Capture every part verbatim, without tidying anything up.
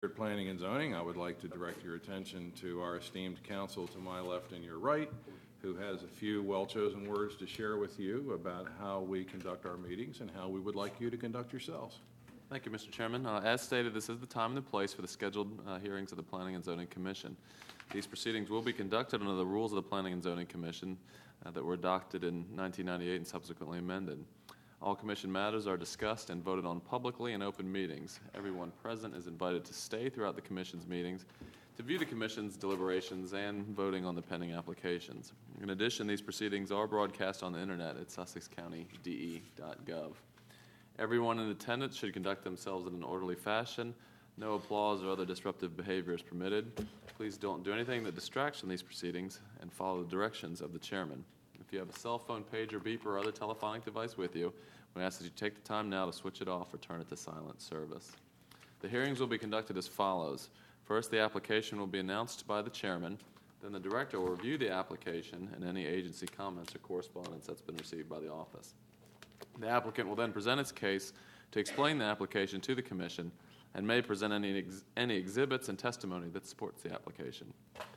Planning and Zoning, I would like to direct your attention to our esteemed counsel to my left and your right, who has a few well-chosen words to share with you about how we conduct our meetings and how we would like you to conduct yourselves. Thank you, Mister Chairman. Uh, as stated, this is the time and the place for the scheduled uh, hearings of the Planning and Zoning Commission. These proceedings will be conducted under the rules of the Planning and Zoning Commission uh, that were adopted in nineteen ninety-eight and subsequently amended. All Commission matters are discussed and voted on publicly in open meetings. Everyone present is invited to stay throughout the Commission's meetings to view the Commission's deliberations and voting on the pending applications. In addition, these proceedings are broadcast on the Internet at sussex county d e dot gov. Everyone in attendance should conduct themselves in an orderly fashion. No applause or other disruptive behavior is permitted. Please don't do anything that distracts from these proceedings and follow the directions of the chairman. If you have a cell phone, pager, beeper, or other telephonic device with you, we ask that you take the time now to switch it off or turn it to silent service. The hearings will be conducted as follows. First, the application will be announced by the chairman. Then the director will review the application and any agency comments or correspondence that's been received by the office. The applicant will then present its case to explain the application to the commission and may present any, ex- any exhibits and testimony that supports the application.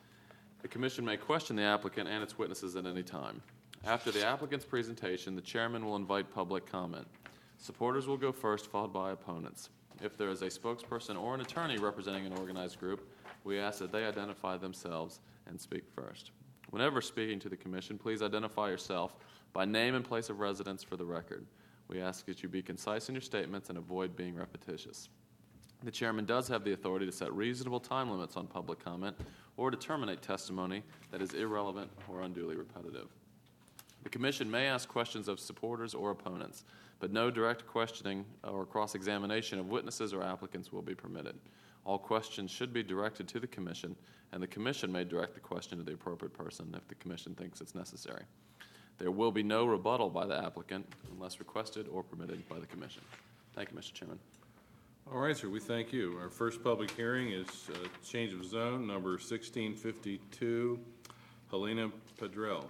The commission may question the applicant and its witnesses at any time. After the applicant's presentation, the chairman will invite public comment. Supporters will go first, followed by opponents. If there is a spokesperson or an attorney representing an organized group, we ask that they identify themselves and speak first. Whenever speaking to the commission, please identify yourself by name and place of residence for the record. We ask that you be concise in your statements and avoid being repetitious. The chairman does have the authority to set reasonable time limits on public comment or to terminate testimony that is irrelevant or unduly repetitive. The commission may ask questions of supporters or opponents, but no direct questioning or cross-examination of witnesses or applicants will be permitted. All questions should be directed to the commission, and the commission may direct the question to the appropriate person if the commission thinks it's necessary. There will be no rebuttal by the applicant unless requested or permitted by the commission. Thank you, Mister Chairman. All right, sir, we thank you. Our first public hearing is uh, change of zone number sixteen fifty-two, Helena Padrell.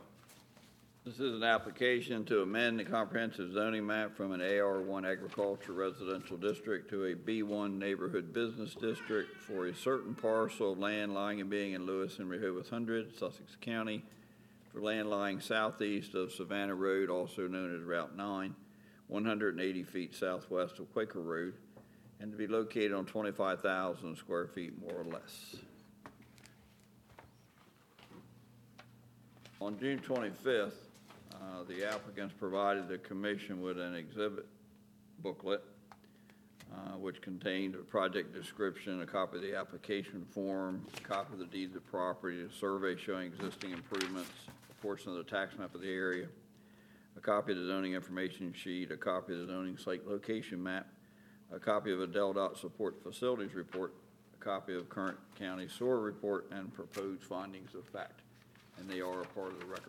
This is an application to amend the comprehensive zoning map from an A R one agriculture residential district to a B one neighborhood business district for a certain parcel of land lying and being in Lewis and Rehoboth Hundred, Sussex County, for land lying southeast of Savannah Road, also known as Route nine, one hundred eighty feet southwest of Quaker Road, and to be located on twenty-five thousand square feet, more or less. On June twenty-fifth, uh, the applicants provided the commission with an exhibit booklet, uh, which contained a project description, a copy of the application form, a copy of the deed of property, a survey showing existing improvements, a portion of the tax map of the area, a copy of the zoning information sheet, a copy of the zoning site location map, a copy of a D E L D O T support facilities report, a copy of current county sewer report, and proposed findings of fact, and they are a part of the record.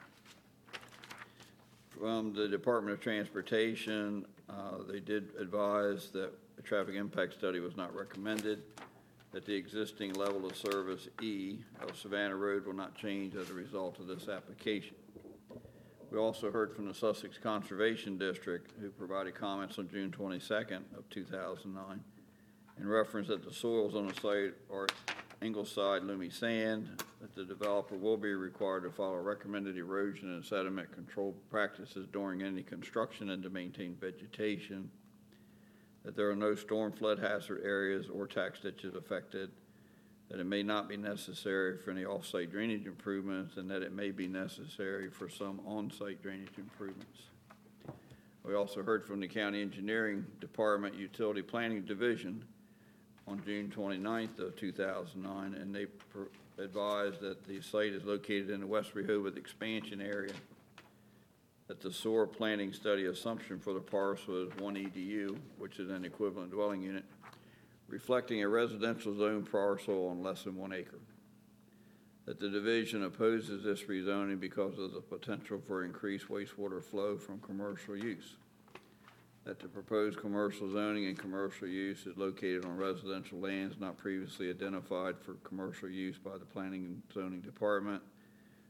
From the Department of Transportation, uh, they did advise that a traffic impact study was not recommended, that the existing level of service E of Savannah Road will not change as a result of this application. We also heard from the Sussex Conservation District, who provided comments on June twenty-second of two thousand nine, in reference that the soils on the site are Ingleside Loomy sand, that the developer will be required to follow recommended erosion and sediment control practices during any construction and to maintain vegetation, that there are no storm flood hazard areas or tax ditches affected, that it may not be necessary for any off-site drainage improvements, and that it may be necessary for some on-site drainage improvements. We also heard from the County Engineering Department Utility Planning Division on June twenty-ninth of two thousand nine, and they pr- advised that the site is located in the West Rehoboth expansion area, that the sewer planning study assumption for the parcel is one E D U, which is an equivalent dwelling unit, reflecting a residential zone parcel on less than one acre. That the division opposes this rezoning because of the potential for increased wastewater flow from commercial use. That the proposed commercial zoning and commercial use is located on residential lands not previously identified for commercial use by the Planning and Zoning Department.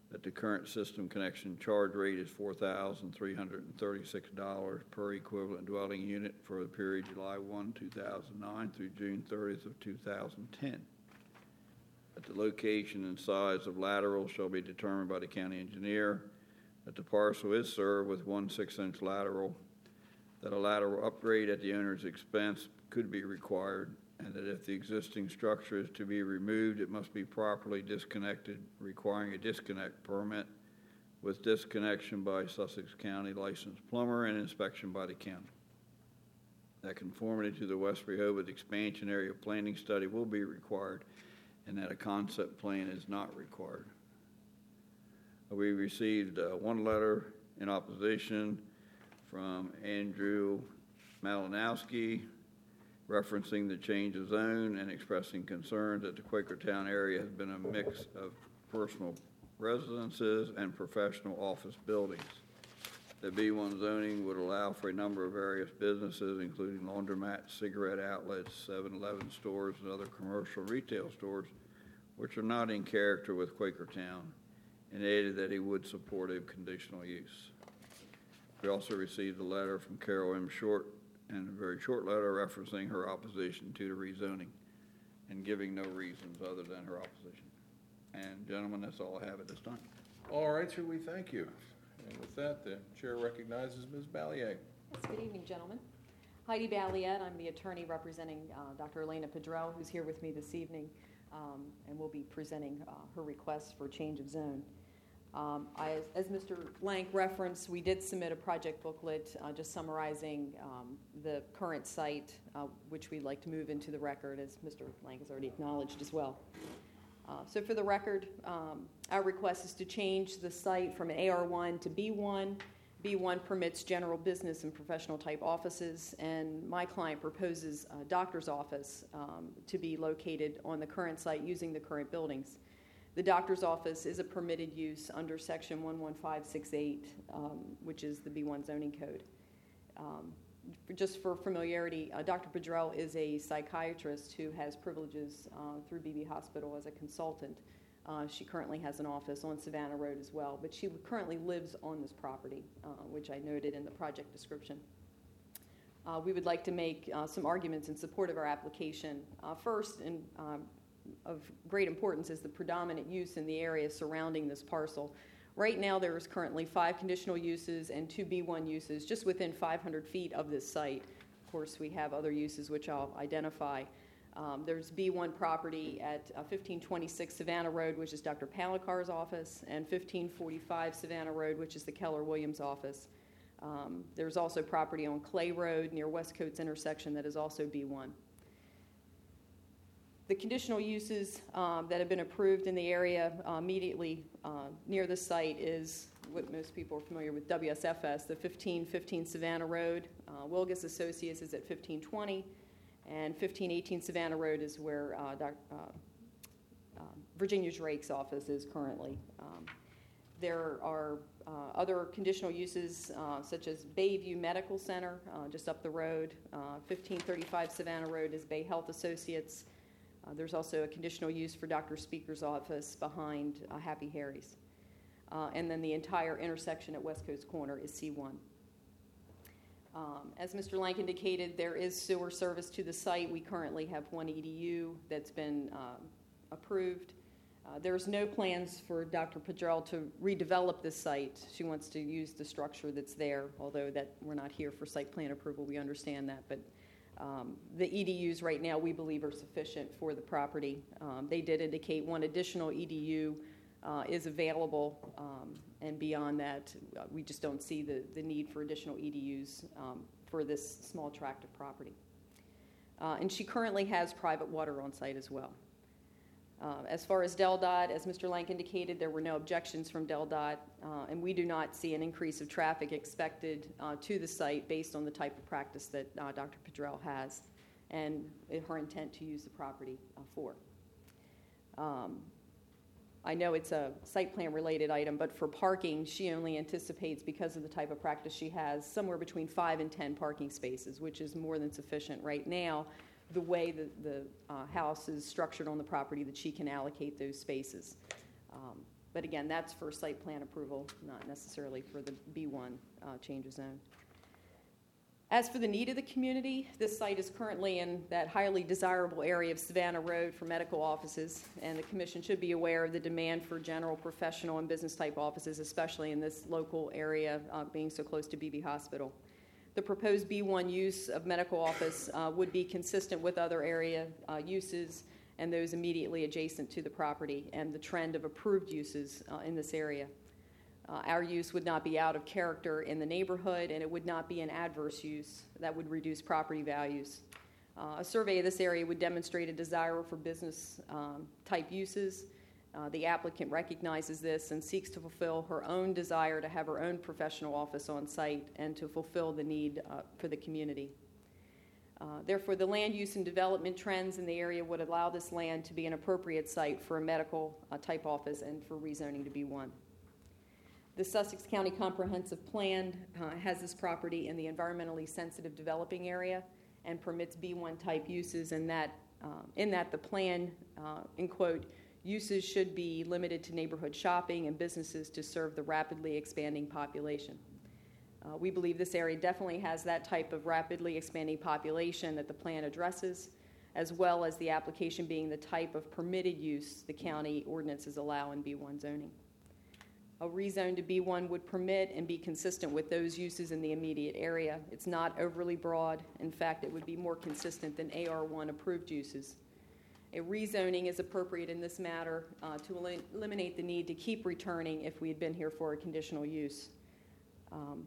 that the current system connection charge rate is four thousand three hundred thirty-six dollars per equivalent dwelling unit for the period July first, two thousand nine through June thirtieth of two thousand ten. That the location and size of laterals shall be determined by the county engineer. That the parcel is served with one six-inch lateral. That a lateral upgrade at the owner's expense could be required, and that if the existing structure is to be removed, it must be properly disconnected, requiring a disconnect permit with disconnection by Sussex County licensed plumber and inspection by the county. That conformity to the West Rehoboth expansion area planning study will be required, and that a concept plan is not required. We received uh, one letter in opposition from Andrew Malinowski, referencing the change of zone and expressing concerns that the Quakertown area has been a mix of personal residences and professional office buildings. The B one zoning would allow for a number of various businesses, including laundromats, cigarette outlets, seven eleven stores, and other commercial retail stores, which are not in character with Quakertown, and added that he would support a conditional use. We also received a letter from Carol M. Short, and a very short letter referencing her opposition to the rezoning and giving no reasons other than her opposition. And gentlemen, that's all I have at this time. All right, sir, we thank you. And with that, the chair recognizes Miz Balliet. Yes, good evening, gentlemen. Heidi Balliet, I'm the attorney representing uh, Doctor Elena Pedrell, who's here with me this evening, um, and will be presenting uh, her request for change of zone. Um, I, as, as Mister Lank referenced, we did submit a project booklet uh, just summarizing um, the current site, uh, which we'd like to move into the record, as Mister Lank has already acknowledged as well. Uh, so for the record, um, our request is to change the site from an A R one to B one. B one permits general business and professional type offices, and my client proposes a doctor's office um, to be located on the current site using the current buildings. The doctor's office is a permitted use under section one one five six eight, um, which is the B one zoning code. Um, for, just for familiarity, uh, Doctor Pedrell is a psychiatrist who has privileges uh, through Beebe Hospital as a consultant. Uh, she currently has an office on Savannah Road as well, but she currently lives on this property, uh, which I noted in the project description. Uh, we would like to make uh, some arguments in support of our application. Uh, first, and um, of great importance, is the predominant use in the area surrounding this parcel. Right now, there is currently five conditional uses and two B one uses just within five hundred feet of this site. Of course, we have other uses which I'll identify. Um, there's B one property at uh, fifteen twenty-six Savannah Road, which is Doctor Palicar's office, and fifteen forty-five Savannah Road, which is the Keller Williams office. Um, there's also property on Clay Road near Westcote's intersection that is also B one. The conditional uses um, that have been approved in the area uh, immediately uh, near the site is what most people are familiar with, W S F S, the fifteen fifteen Savannah Road. Uh, Wilgus Associates is at fifteen twenty, and fifteen eighteen Savannah Road is where uh, doc, uh, uh, Virginia Drake's office is currently. Um, there are uh, other conditional uses uh, such as Bayview Medical Center uh, just up the road. Uh, fifteen thirty-five Savannah Road is Bay Health Associates. Uh, there's also a conditional use for Doctor Speaker's office behind uh, Happy Harry's. Uh, and then the entire intersection at West Coast Corner is C one. Um, as Mister Lank indicated, there is sewer service to the site. We currently have one E D U that's been uh, approved. Uh, there's no plans for Doctor Pedrell to redevelop this site. She wants to use the structure that's there, although that we're not here for site plan approval. We understand that, but Um, the E D Us right now we believe are sufficient for the property. Um, they did indicate one additional E D U uh, is available, um, and beyond that, uh, we just don't see the, the need for additional E D Us um, for this small tract of property. Uh, and she currently has private water on site as well. Uh, as far as DelDOT, as Mister Lank indicated, there were no objections from DelDOT, uh, and we do not see an increase of traffic expected uh, to the site based on the type of practice that uh, Doctor Pedrell has and her intent to use the property uh, for. Um, I know it's a site plan related item, but for parking, she only anticipates, because of the type of practice she has, somewhere between five and ten parking spaces, which is more than sufficient right now, the way the, the uh, house is structured on the property, that she can allocate those spaces. Um, But again, that's for site plan approval, not necessarily for the B one uh, change of zone. As for the need of the community, this site is currently in that highly desirable area of Savannah Road for medical offices, and the Commission should be aware of the demand for general, professional, and business-type offices, especially in this local area, uh, being so close to Beebe Hospital. The proposed B one use of medical office uh, would be consistent with other area uh, uses and those immediately adjacent to the property and the trend of approved uses uh, in this area. Uh, our use would not be out of character in the neighborhood, and it would not be an adverse use that would reduce property values. Uh, a survey of this area would demonstrate a desire for business um, type uses. Uh, the applicant recognizes this and seeks to fulfill her own desire to have her own professional office on site and to fulfill the need uh, for the community. Uh, therefore, the land use and development trends in the area would allow this land to be an appropriate site for a medical uh, type office and for rezoning to B one. The Sussex County Comprehensive Plan uh, has this property in the environmentally sensitive developing area and permits B one type uses, and that uh, in that the plan, uh, in quote, uses should be limited to neighborhood shopping and businesses to serve the rapidly expanding population. Uh, we believe this area definitely has that type of rapidly expanding population that the plan addresses, as well as the application being the type of permitted use the county ordinances allow in B one zoning. A rezone to B one would permit and be consistent with those uses in the immediate area. It's not overly broad. In fact, it would be more consistent than A R one approved uses. A rezoning is appropriate in this matter uh, to el- eliminate the need to keep returning if we had been here for a conditional use. Um,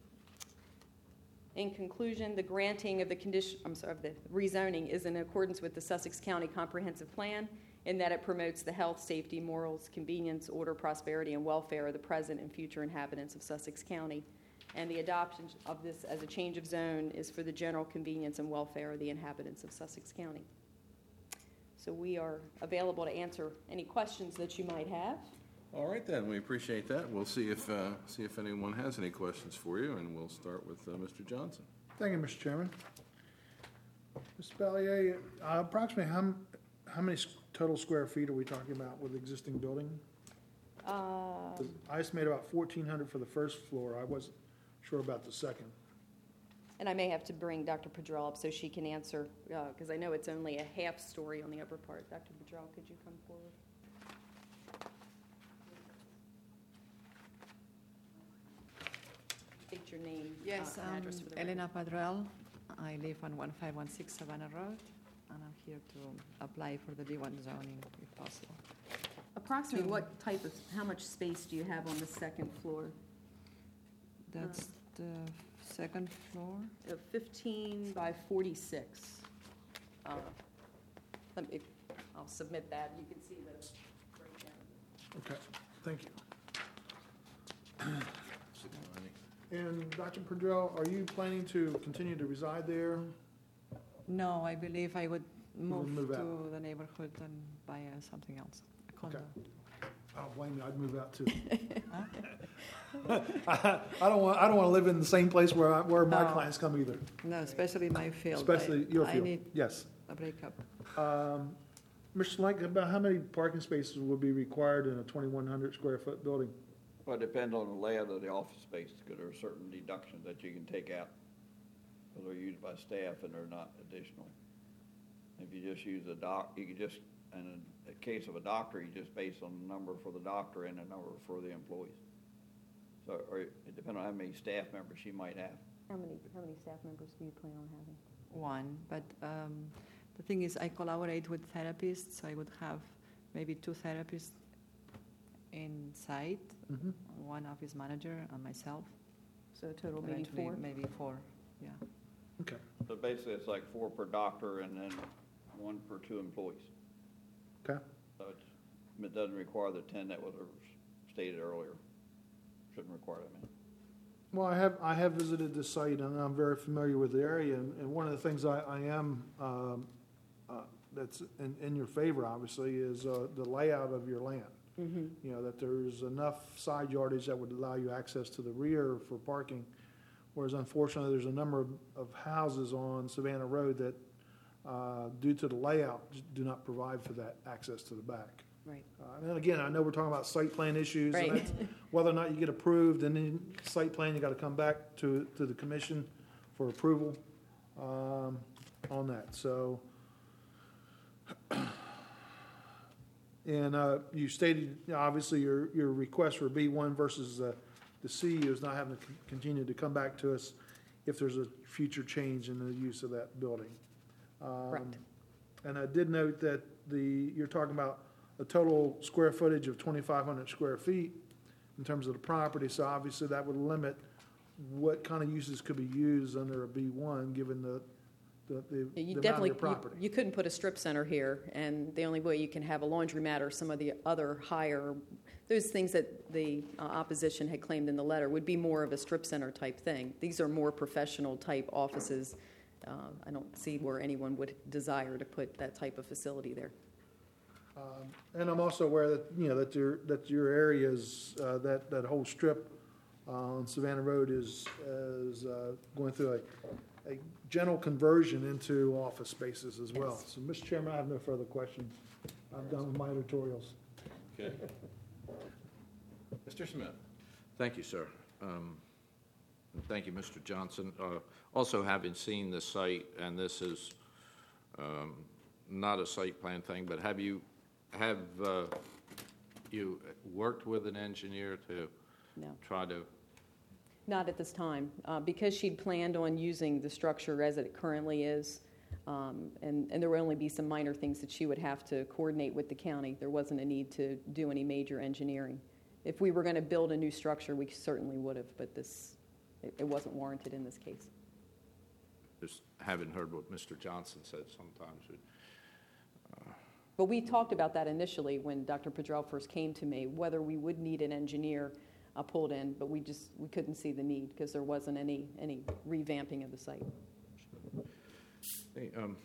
in conclusion, the granting of the condition, I'm sorry, of the rezoning is in accordance with the Sussex County Comprehensive Plan, in that it promotes the health, safety, morals, convenience, order, prosperity, and welfare of the present and future inhabitants of Sussex County. And the adoption of this as a change of zone is for the general convenience and welfare of the inhabitants of Sussex County. So we are available to answer any questions that you might have. All right, then, we appreciate that. We'll see if, uh, see if anyone has any questions for you, and we'll start with uh, Mister Johnson. Thank you, Mister Chairman. Mister Ballier, uh, approximately how, m- how many s- total square feet are we talking about with the existing building? Uh, I estimate about fourteen hundred for the first floor. I wasn't sure about the second. and I may have to bring Doctor Padrell up so she can answer, because I know it's only a half story on the upper part. Doctor Padrell, could you come forward? State your name Yes, uh, and I'm address for the record. Elena Padrell. I live on one five one six Savannah Road, and I'm here to apply for the B one zoning if possible. Approximately what type of, how much space do you have on the second floor? That's the second floor. Uh, fifteen by forty-six. Uh, Let me, I'll submit that. You can see the breakdown. Okay, thank you. And Doctor Perdrell, are you planning to continue to reside there? No, I believe I would would move move to out. the neighborhood and buy uh, something else, a condo. I don't blame you, I'd move out too. I I don't want, I don't want to live in the same place where, I- where my No. clients come either, No, especially my field. I- especially your I field. need Yes. a breakup. Um, Mister Slank, about how many parking spaces will be required in a twenty-one hundred square foot building? Well, it depends on the layout of the office space, because there are certain deductions that you can take out, because they're used by staff and they're not additional. If you just use a doc, you could just, in a case of a doctor, you just base on the number for the doctor and the number for the employees. So, or it depends on how many staff members she might have. How many, how many staff members do you plan on having? One, but um, the thing is, I collaborate with therapists, so I would have maybe two therapists inside, Mm-hmm. one office manager and myself. So a total maybe Eventually, four? Maybe four, yeah. Okay, So basically, it's like four per doctor and then one per two employees. okay. So it's, it doesn't require the ten that was stated earlier. Shouldn't require that many. Well, I have, I have visited this site, and I'm very familiar with the area, and, and one of the things I, I am, um, uh, that's in, in your favor, obviously, is, uh, the layout of your land. Mm-hmm. You know, that there's enough side yardage that would allow you access to the rear for parking, whereas unfortunately, there's a number of, of houses on Savannah Road that, uh, due to the layout, just do not provide for that access to the back. Right. Uh, And again, I know we're talking about site plan issues. and Right. that's whether or not you get approved, and then site plan, you got to come back to, to the commission for approval um, on that, so. And uh, you stated, you know, obviously, your, your request for B one versus uh, the C is not having to con- continue to come back to us if there's a future change in the use of that building. Um, Correct. And I did note that the, you're talking about a total square footage of twenty-five hundred square feet in terms of the property, so obviously that would limit what kind of uses could be used under a B one, given the, the, the You the amount of definitely, your you- property. you couldn't put a strip center here, and the only way you can have a laundromat or some of the other higher, those things that the uh, opposition had claimed in the letter would be more of a strip center type thing. These are more professional type offices. Uh, I don't see where anyone would desire to put that type of facility there. Um, And I'm also aware that, you know, that your, that your areas, uh, that, that whole strip uh, on Savannah Road is, is uh, going through a, a general conversion into office spaces as well. Yes. So, Mister Chairman, I have no further questions. I'm done with my editorials. Okay. Mister Smith? Thank you, sir. Um, and Thank you, Mister Johnson. Uh, Also, having seen the site, and this is um, not a site plan thing, but have you, have uh, you worked with an engineer to No. try to, Not at this time, uh, because she'd planned on using the structure as it currently is, um, and, and there would only be some minor things that she would have to coordinate with the county. There wasn't a need to do any major engineering. If we were going to build a new structure, we certainly would have, but this, it, it wasn't warranted in this case. just having heard what Mister Johnson said sometimes, it- But we talked about that initially when Doctor Pedrell first came to me, whether we would need an engineer uh, pulled in, but we just, we couldn't see the need because there wasn't any, any revamping of the site. Hey, um,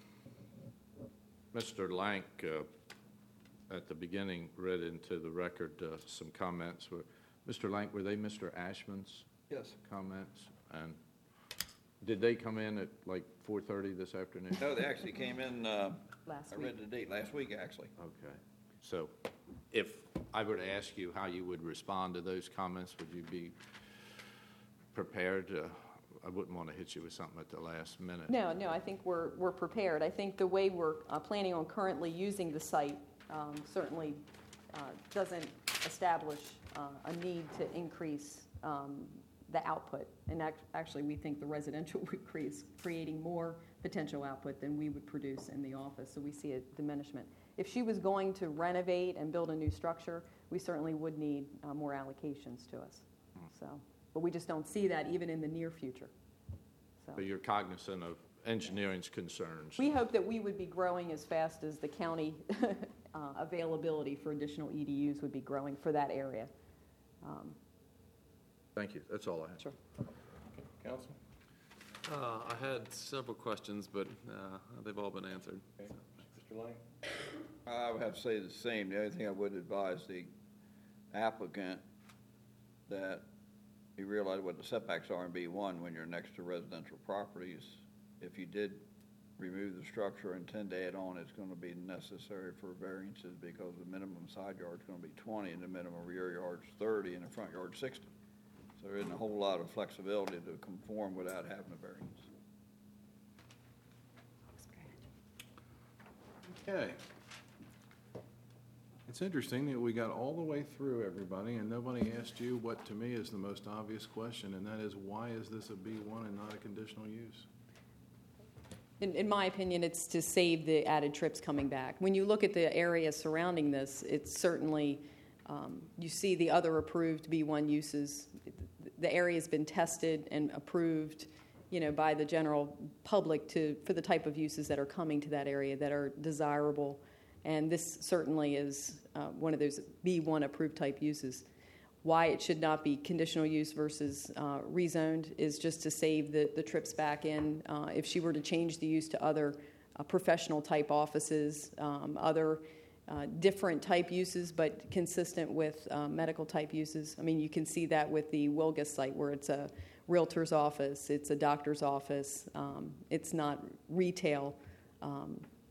Mister Lank, uh, at the beginning, read into the record uh, some comments. Were- Mister Lank, were they Mister Ashman's Yes. comments? And did they come in at like four thirty this afternoon? No, they actually came in, uh, Last I week. read the date, last week, actually. Okay. So if I were to ask you how you would respond to those comments, would you be prepared? Uh, I wouldn't want to hit you with something at the last minute. No, no, I think we're, we're prepared. I think the way we're uh, planning on currently using the site um, certainly uh, doesn't establish uh, a need to increase um, the output. And act- actually, we think the residential would increase, creating more potential output than we would produce in the office, so we see a diminishment. If she was going to renovate and build a new structure, we certainly would need uh, more allocations to us. So, but we just don't see that even in the near future. So. So you're cognizant of engineering's concerns. We hope that we would be growing as fast as the county uh, availability for additional E D Us would be growing for that area. Um, Thank you. That's all I have. Sure. Counsel? Uh, I had several questions, but uh, they've all been answered. Okay. Mister Lang? I would have to say the same. The only thing I would advise the applicant that you realize what the setbacks are in B one when you're next to residential properties. If you did remove the structure and intend to add on, it's going to be necessary for variances because the minimum side yard is going to be twenty and the minimum rear yard is thirty and the front yard is sixty. So there isn't a whole lot of flexibility to conform without having a variance. Okay. It's interesting that we got all the way through, everybody, and nobody asked you what to me is the most obvious question, and that is, why is this a B one and not a conditional use? In, in my opinion, it's to save the added trips coming back. When you look at the area surrounding this, it's certainly, um, you see the other approved B one uses. The area's been tested and approved, you know, by the general public to, for the type of uses that are coming to that area that are desirable. And this certainly is uh, one of those B one approved type uses. Why it should not be conditional use versus uh, rezoned is just to save the, the trips back in. Uh, if she were to change the use to other uh, professional type offices, um, other uh, different type uses, but consistent with uh, medical type uses. I mean, you can see that with the Wilgus site where it's a realtor's office, it's a doctor's office, um, it's not retail. Um,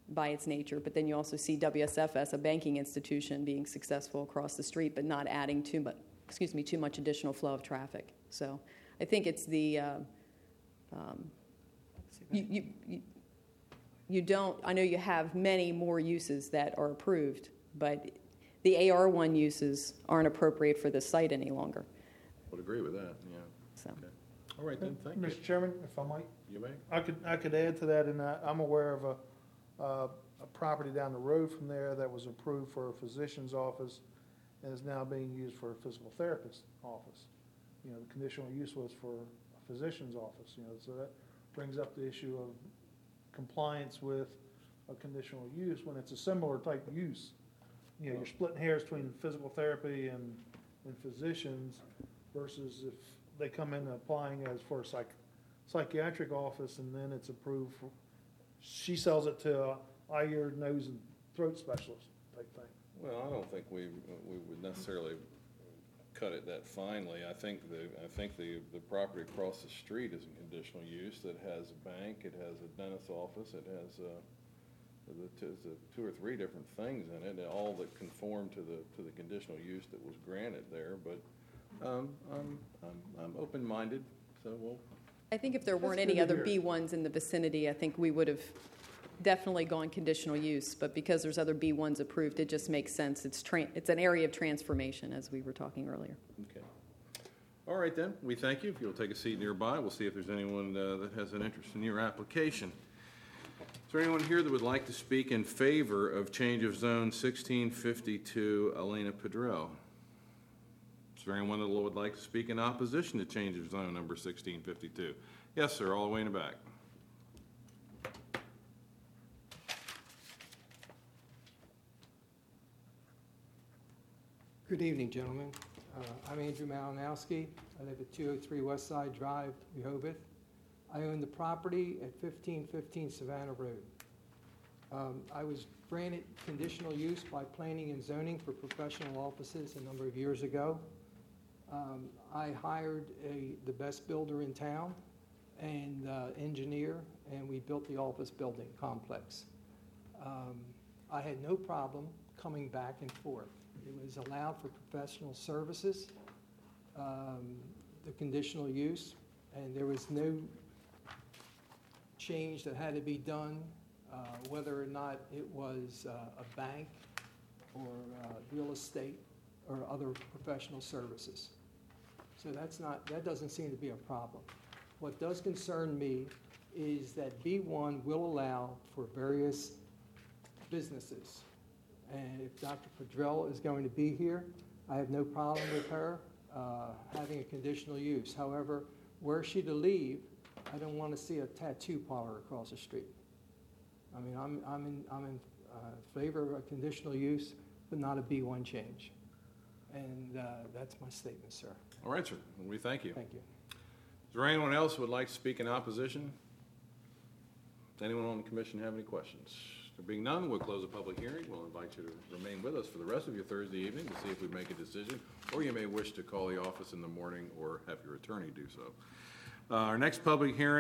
by its nature. But then you also see W S F S, a banking institution, being successful across the street, but not adding too much, excuse me, too much additional flow of traffic. So I think it's the, uh, um, you, you, you, you don't, I know you have many more uses that are approved, but the A R one uses aren't appropriate for this site any longer. Would agree with that, yeah. So. Okay. All right, then, thank you. Mister Chairman, if I might, You may. I could, I could add to that, and I- I'm aware of a, uh, a property down the road from there that was approved for a physician's office and is now being used for a physical therapist's office. You know, the conditional use was for a physician's office, you know, so that brings up the issue of compliance with a conditional use when it's a similar type use. You know, you're splitting hairs between physical therapy and, and physicians versus if they come in applying as for a psych, psychiatric office and then it's approved for, she sells it to a eye, ear, nose, and throat specialist type thing. Well, I don't think we, we would necessarily cut it that finely. I think the, I think the, the property across the street is a conditional use that has a bank, it has a dentist's office, it has, uh, the, two, the two or three different things in it, all that conform to the, to the conditional use that was granted there, but, um, I'm, I'm, I'm open-minded, so we'll, I think if there weren't That's any good to other hear. B ones in the vicinity, I think we would have definitely gone conditional use. But because there's other B ones approved, it just makes sense. It's tra- it's an area of transformation, as we were talking earlier. okay. All right, then, we thank you. If you'll take a seat nearby, we'll see if there's anyone uh, that has an interest in your application. Is there anyone here that would like to speak in favor of change of zone sixteen fifty-two Elena Pedrell? Is there anyone that would like to speak in opposition to change of zone number sixteen fifty-two? Yes, sir, all the way in the back. Good evening, gentlemen. Uh, I'm Andrew Malinowski. I live at two oh three West Side Drive, Rehoboth. I own the property at fifteen fifteen Savannah Road. Um, I was granted conditional use by planning and zoning for professional offices a number of years ago. Um, I hired a, the best builder in town and uh, engineer, and we built the office building complex. Um, I had no problem coming back and forth. It was allowed for professional services, um, the conditional use, and there was no change that had to be done, uh, whether or not it was uh, a bank or uh, real estate or other professional services. So that's not, that doesn't seem to be a problem. What does concern me is that B one will allow for various businesses. And if Doctor Pedrell is going to be here, I have no problem with her uh, having a conditional use. However, were she to leave, I don't want to see a tattoo parlor across the street. I mean, I'm, I'm in, I'm in uh, favor of a conditional use, but not a B one change. And uh, that's my statement, sir. All right, sir, we thank you. Thank you. Is there anyone else who would like to speak in opposition? Does anyone on the commission have any questions? There being none, we'll close the public hearing. We'll invite you to remain with us for the rest of your Thursday evening to see if we make a decision, or you may wish to call the office in the morning or have your attorney do so. Uh, Our next public hearing